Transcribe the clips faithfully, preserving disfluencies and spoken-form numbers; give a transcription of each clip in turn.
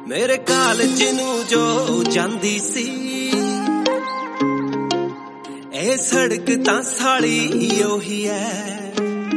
मेरे कालज नूं जो जांदी सी ए सड़क तां साली ओही है।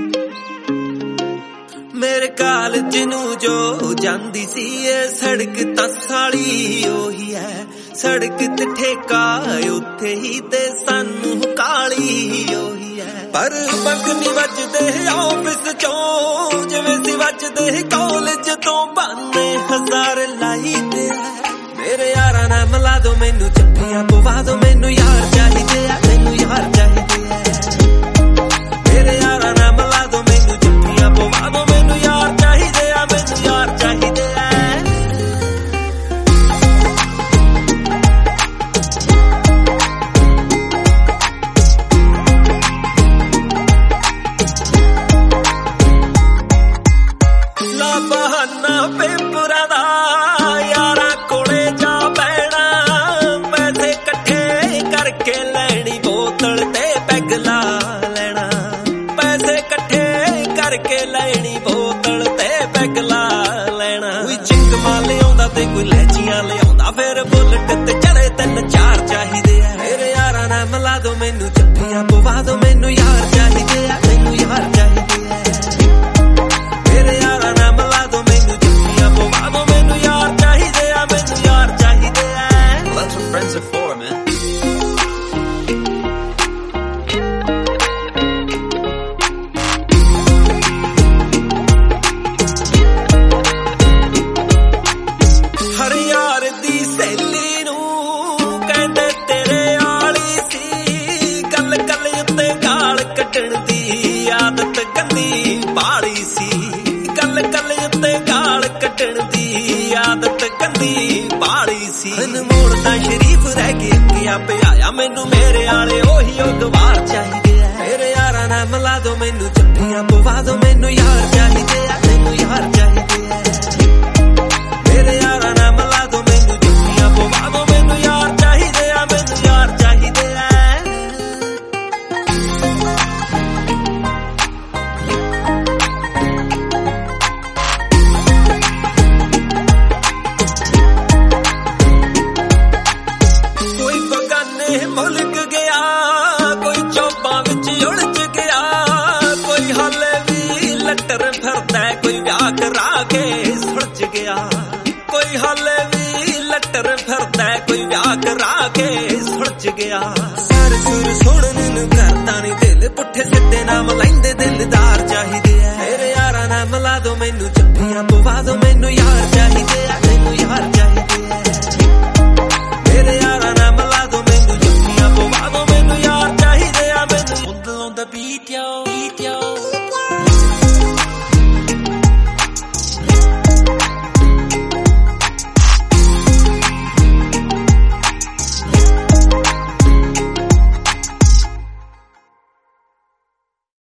मेरे कालज नूं जो जांदी सी ए सड़क तां साली ओही है। सड़क ते ठेका उत्थे ही ते सानू काली ओही है। पर बंक नी वजदे ऑफिस चों जिवें सी वजदे कॉलेज तो बहाने हजार लाई दे। मेरे यारा ना मिला दो मैनू चप्पियां पवा दो मैनू यार चाहिदे आ मैनू यार चाहिदे आ। मेरे यारा ना मिला दो मैनू चप्पियां पवा दो मैनू यार चाहिदे आ मैनू यार चाहिदे आ। ला बहाना पेपरा दा यारा कोले जा बैना पैसे कट्ठे करके लैनी बोतल ते पैग ला लेना। पैसे कट्ठे करके लैनी बोतल ते पैग ला लेना। कोई चिंग माले आउंदा ते कोई लैचियां ले आउंदा फिर बुलेट ते चढ़े तिन चार चाहिदे आ। मेरे यारा ना मिला दो मैनू चप्पियां पवा दो मैनू यार चाहिदे आ मैनू यार चाहिदे आ। मेरे यारा ना मिला दो मैनू चप्पियां पवा दो मैनू यार चाहिदे आ मैनू यार चाहिदे आ। Well, that's what friends are for, man. हर यार दी सहेली नू कहंदे तेरे आली सी। गल गल उत्ते गाल कड्डण दी आदत गंदी बाली सी। गल गल उत्ते गाल कड्डण दी आदत गंदी बाली सी। अनमोल तां शरीफ रह गए किया पे आया मैनू मेरे आले ओही ओ गवार चाहिदे आ। मेरे यारा ना मिला दो मैनू चप्पियां पवा दो मैनू यार चाहिदे आ मैनू यार चाहिदे आ। मेरे यारा ना मिला दो मैनू चप्पियां पवा दो मैनू यार चाहिदे आ मैनू यार चाहिदे आ। कोई बगाने मुल्क गया कोई चौपां विच उलझ गया। कोई हाले भी लट्टर फिरदा कोई व्याह करा के सुलझ गया। कोई हाले भी लट्टर फिरदा कोई व्याह करा के सुलझ गया। सर सुर सुनन नूं करदा नी दिल पुट्ठे सिद्धे नाम लैंदे दिलदार चाहिदे आ। मेरे यारा ना मिला दो मैनू चप्पियां पवा दो मैनू यार चाहिदे आ मैनू यार चाहिदे आ। मेरे यारा ना मिला दो मैनू चप्पियां पवा दो मैनू यार चाहिदे आ मैनू। On the beat yo, beat yo.